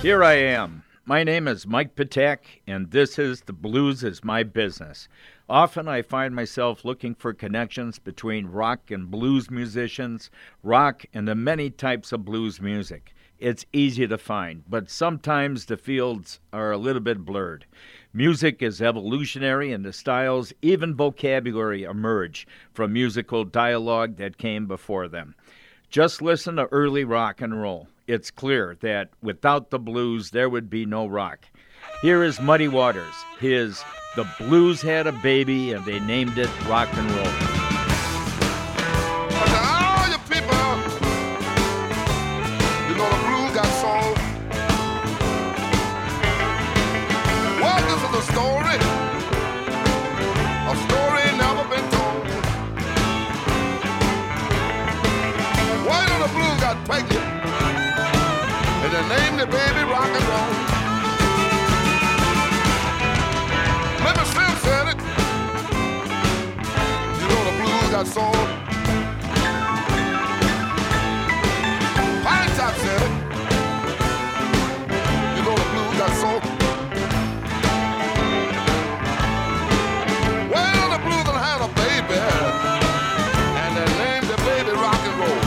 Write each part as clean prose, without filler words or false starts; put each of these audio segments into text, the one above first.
Here I am. My name is Mike Patek, and this is The Blues is My Business. Often I find myself looking for connections between rock and blues musicians, rock and the many types of blues music. It's easy to find, but sometimes the fields are a little bit blurred. Music is evolutionary, and the styles, even vocabulary, emerge from musical dialogue that came before them. Just listen to early rock and roll. It's clear that without the blues, there would be no rock. Here is Muddy Waters. His The Blues Had a Baby, and they named it Rock and Roll. All you people, you know the blues got soul. Well, this is a story ain't never been told. Why do the blues got pregnant? And they named the baby Rock and Roll. Maybe Slim said it. You know the blues got soul. Pine Top said it. You know the blues got soul. Well, the blues done had a baby, and they named the baby Rock and Roll.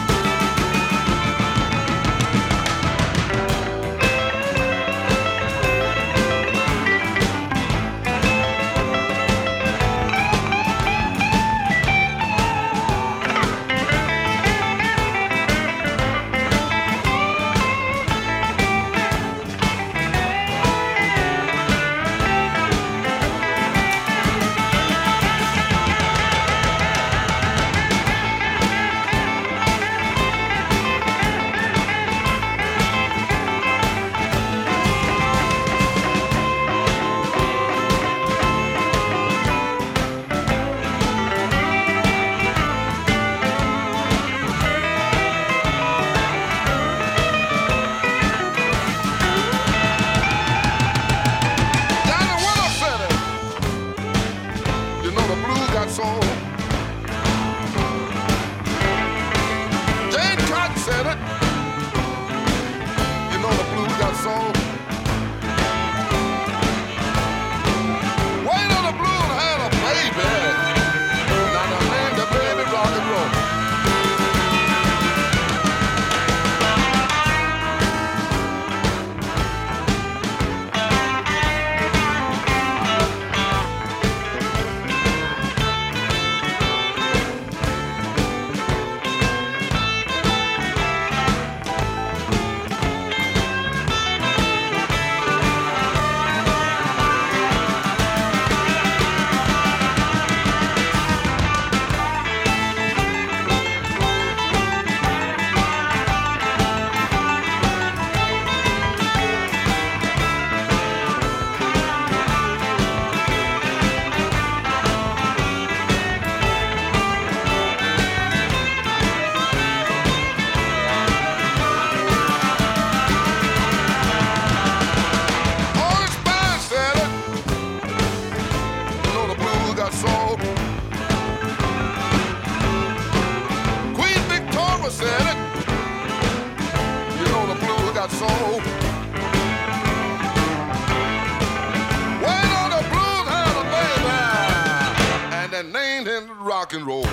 Rock and roll.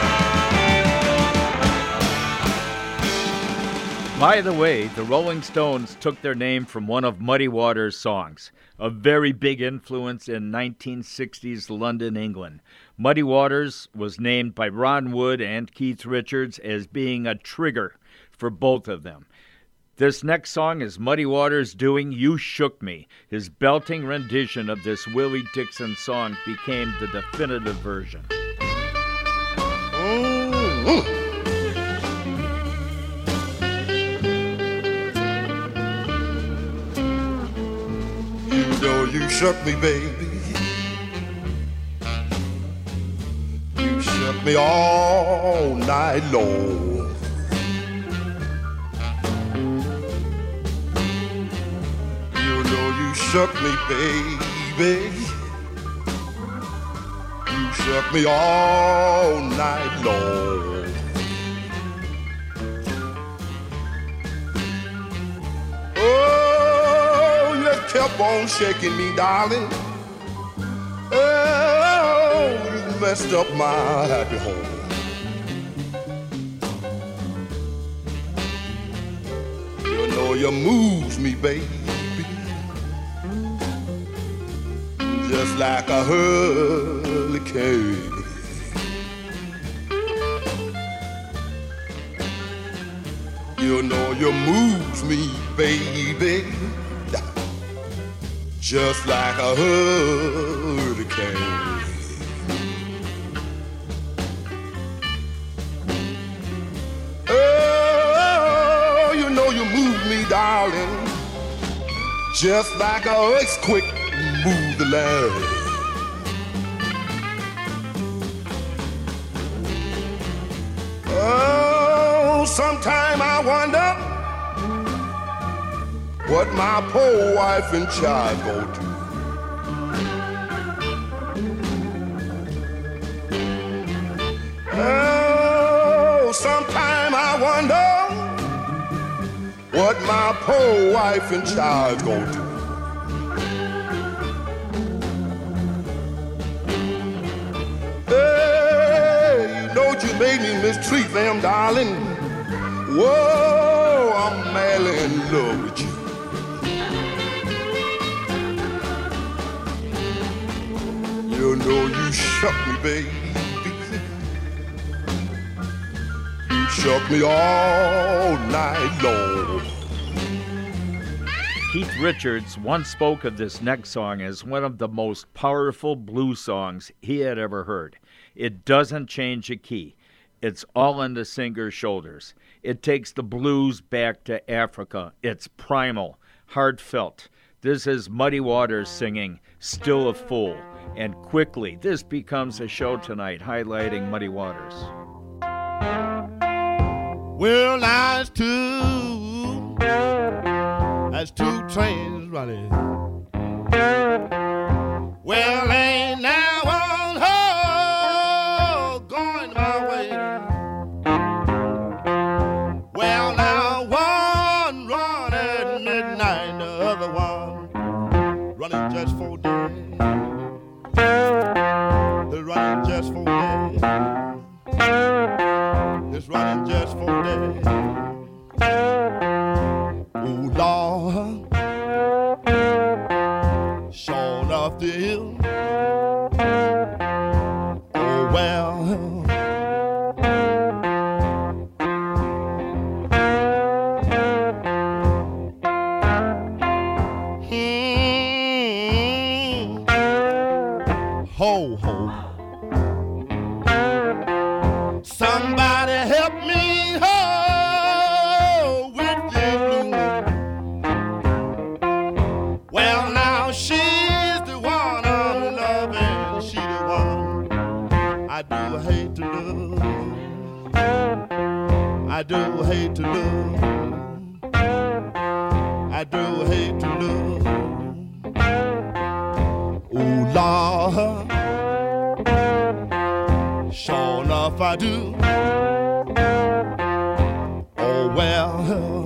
By the way, the Rolling Stones took their name from one of Muddy Waters' songs, a very big influence in 1960s London, England. Muddy Waters was named by Ron Wood and Keith Richards as being a trigger for both of them. This next song is Muddy Waters doing You Shook Me. His belting rendition of this Willie Dixon song became the definitive version. You know you shook me, baby. You shook me all night long. You know you shook me, baby. You shook me all night long. Oh, kept on shaking me, darling. Oh, you messed up my happy home. You know you moves me, baby, just like a hurricane. You know you moves me, baby, just like a hurricane. Oh, you know you move me, darling, just like a earthquake move the land. Oh, sometime I wonder what my poor wife and child go to. Oh, sometime I wonder what my poor wife and child go to. Hey, you know you made me mistreat them, darling. Whoa, I'm madly in love with you. You know you shook me, baby. You shook me all night long. Keith Richards once spoke of this next song as one of the most powerful blues songs he had ever heard. It doesn't change a key. It's all on the singer's shoulders. It takes the blues back to Africa. It's primal, heartfelt. This is Muddy Waters singing Still a Fool. And quickly, this becomes a show tonight highlighting Muddy Waters. Well, that's two trains running. Well, ain't now one going my way. Well, now one run at midnight, the other one running just for days. They're running just for days. It's running just for days. Oh, Lord, sure enough the hill. Oh, well, ho, ho. Somebody help me, ho, with this blue. Well, now she's the one I'm loving. She the one I do hate to love. I do hate to love. I do hate to love. Oh, Lord, sure enough I do. Oh, well,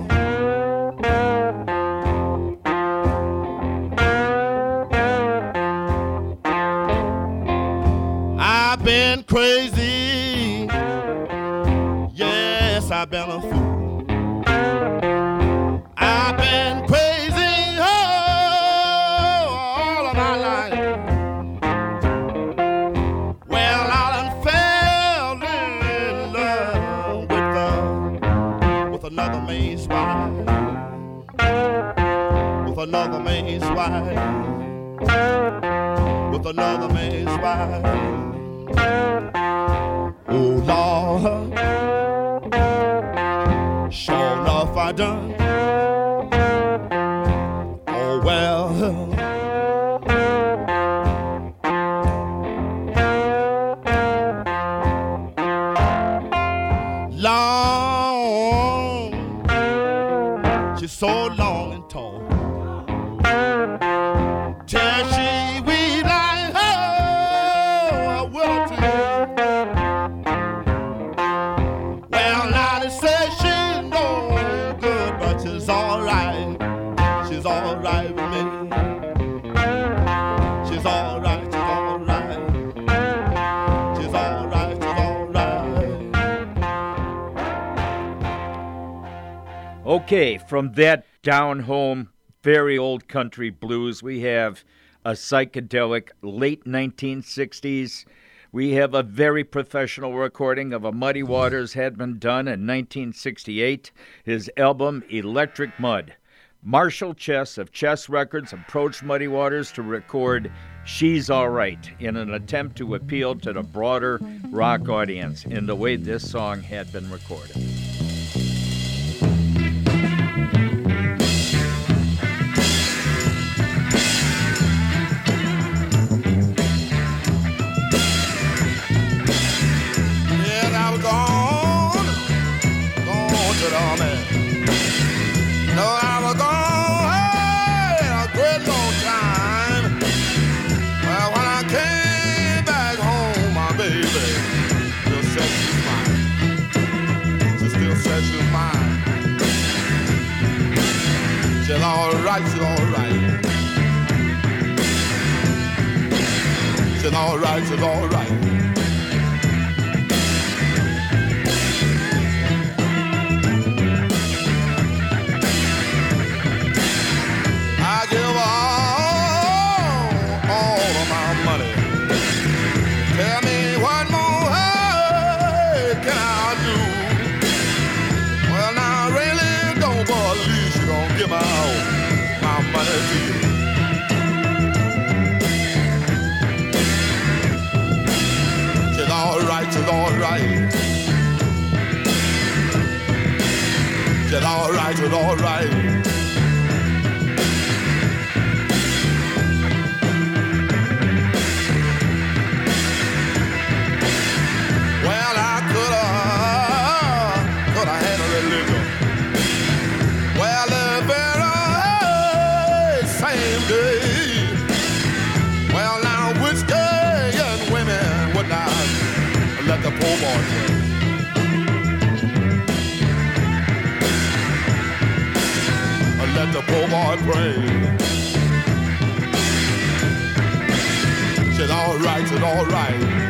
I've been crazy. Yes, I've been a fool. I've been crazy, oh, all of my life. Well, I done fell in love with another man's wife. With another man's wife. With another man's wife. Oh, Lord, sure enough I done. Oh, well, long, she's so long and tall. Till she weave like a willow tree. Well, now they say she's no good, but she's all right. She's all right with me. Okay, from that down-home, very old country blues, we have a psychedelic late 1960s. We have a very professional recording of a Muddy Waters had been done in 1968, his album Electric Mud. Marshall Chess of Chess Records approached Muddy Waters to record She's All Right in an attempt to appeal to the broader rock audience in the way this song had been recorded. She's all right, she's all right. She's all right, she's all right. I give her all of my money. Tell me what more can I do? Well, now I really don't believe she's gonna give my money to you. She's all right, she's all right. She's all right, she's all right. Well, I could have had a religion. Well, the very same day. Well, now which day young women would not let the poor boy play? Let the poor boy pray. She's all right, she's all right.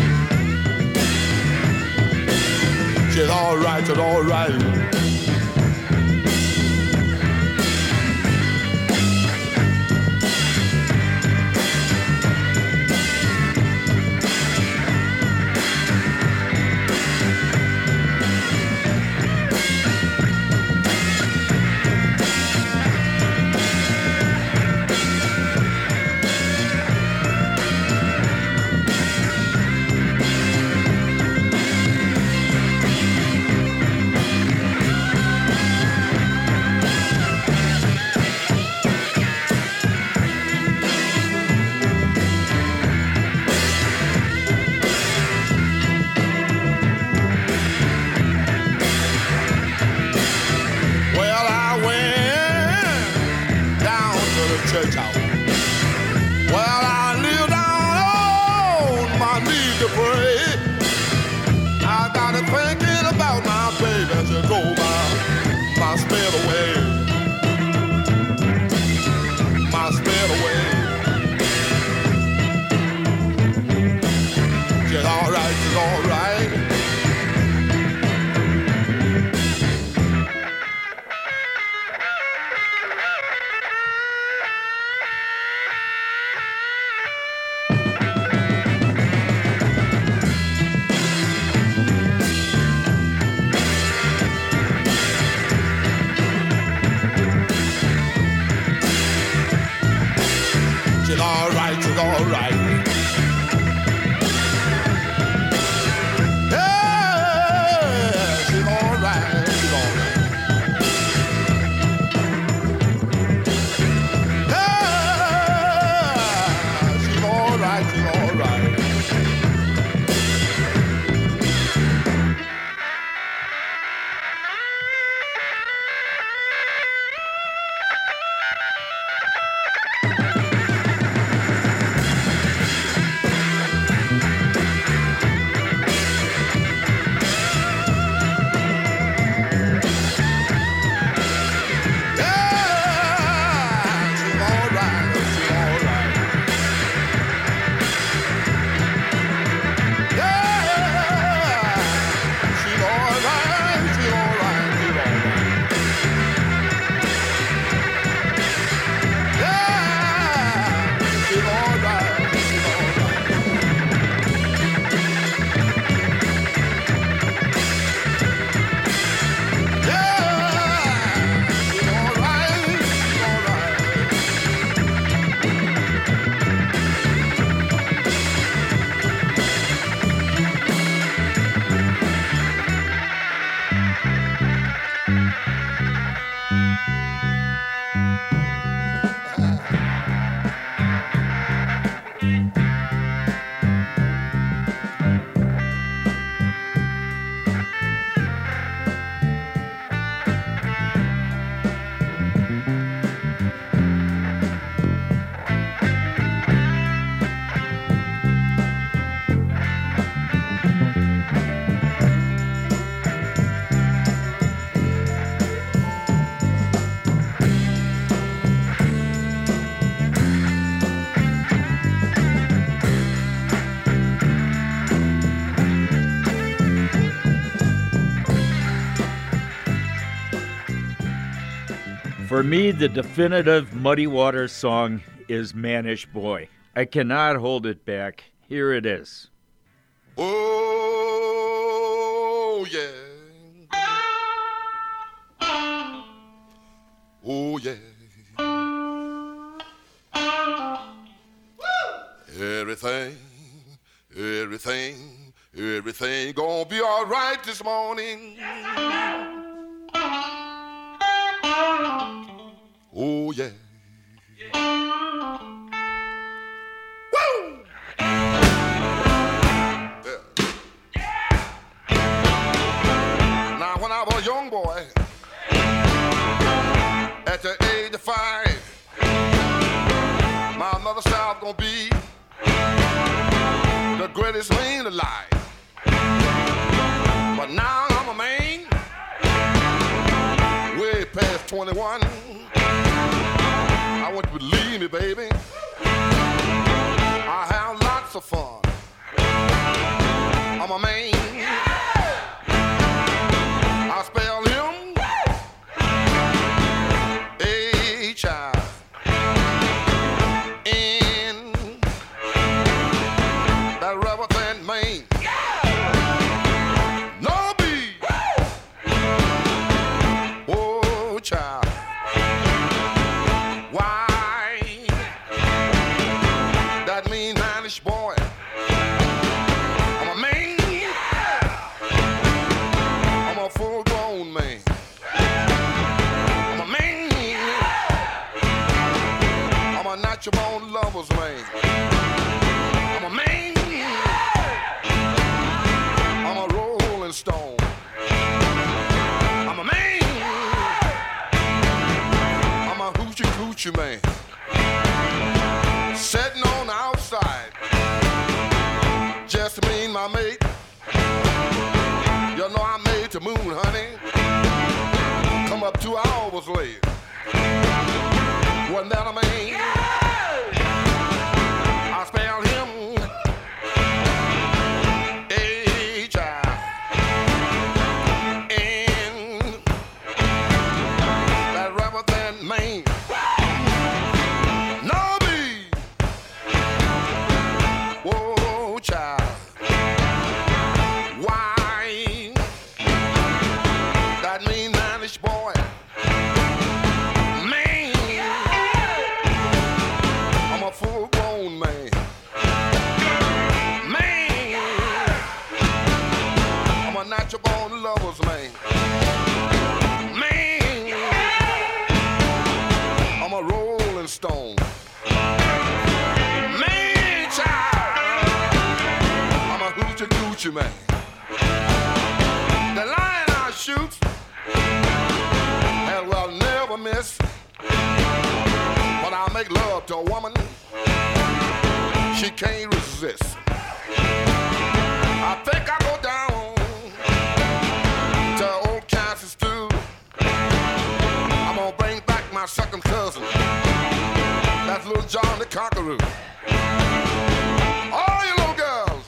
She's all right, she's all right. For me, the definitive Muddy Waters song is Mannish Boy. I cannot hold it back. Here it is. Oh, yeah. Oh, yeah. Everything gonna be all right this morning. Oh, yeah. Woo! Yeah. Now, when I was a young boy, at the age of 5, my mother said I was gonna be the greatest man alive. But now I'm a man, way past 21. I want you to believe me, baby. I have lots of fun. I'm a man. I spell him H-I-N. That rubber band man. No B. Oh, child. Boy, I'm a man. I'm a full-grown man. I'm a man. I'm a natural-born lover's man. I'm a man. I'm a rolling stone. I'm a man. I'm a hoochie-coochie man. Sitting on the outside, just me and my mate. You know I made the moon, honey. Come up 2 hours late. Wasn't that a man? I spell him H-I-N. That rubber band man. Boy, man, I'm a full-grown man. Man, I'm a natural-born lover's man. Man, I'm a rolling stone. Man, child, I'm a hoochie-coochie man. The lion I shoot, and will never miss. When I make love to a woman, she can't resist. I think I go down to old Kansas stew. I'm gonna bring back my second cousin. That's little John the Conqueror. All you little girls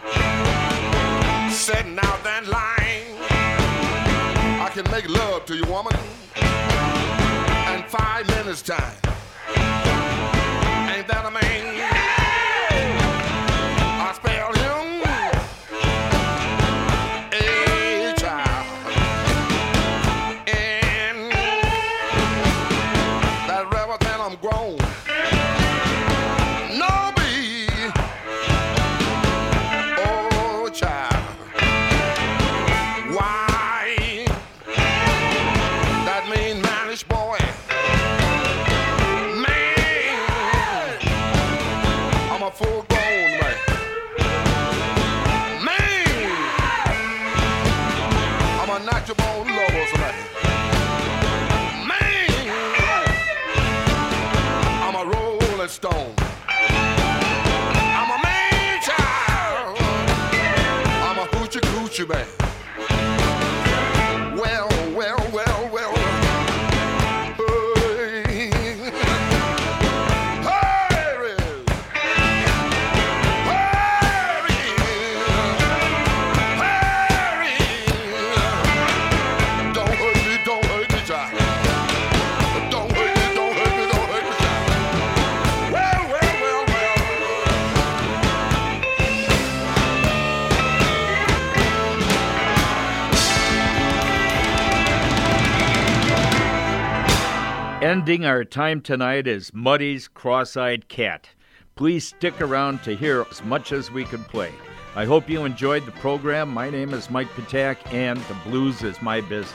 sitting out that line, I can make love to you, woman, in 5 minutes time. Ain't that a man? I spell him H-I-N. That rubber then I'm grown. No B. Oh, child. Why? That mean Mannish boy. Man, I'm a full-grown man. Man, I'm a natural-born lover's man. Man, I'm a rolling stone. I'm a man child. I'm a hoochie-coochie man. Well. Don't Ending our time tonight is Muddy's Cross-Eyed Cat. Please stick around to hear as much as we could play. I hope you enjoyed the program. My name is Mike Patak, and the blues is my business.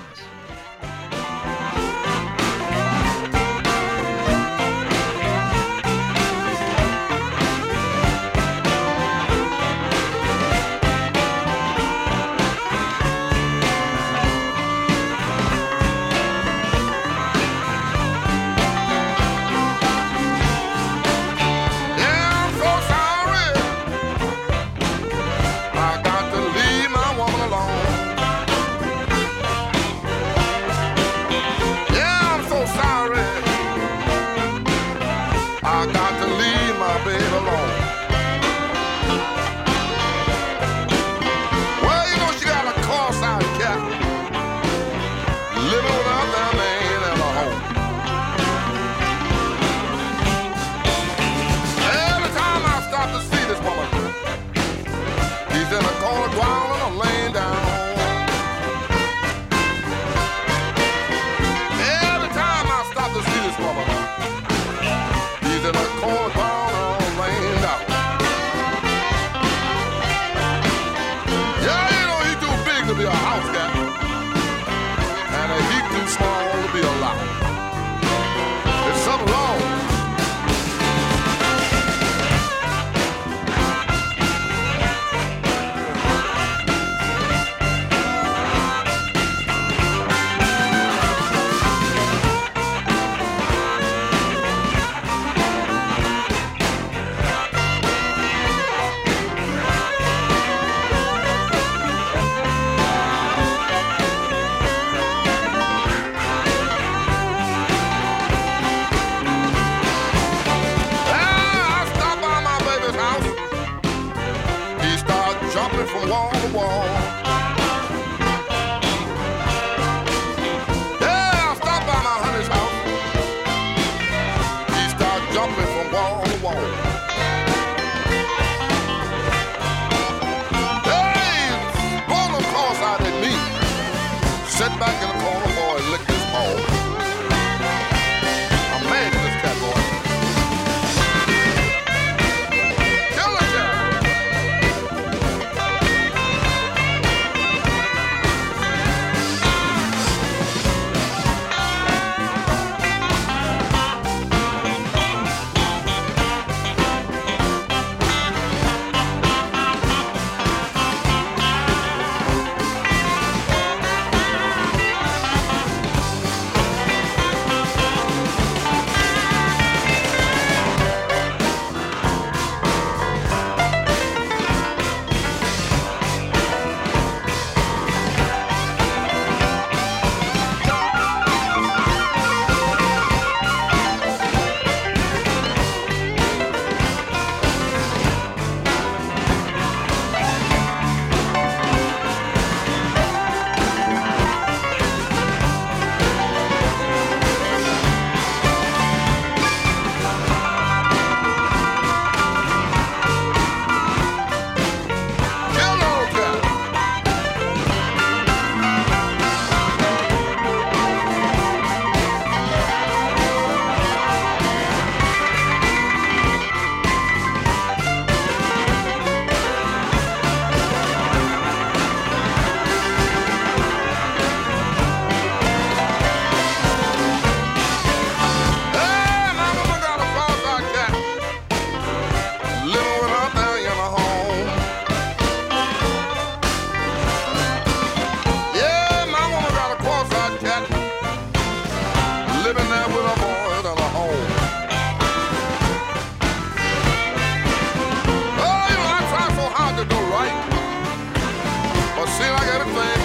Seem like everything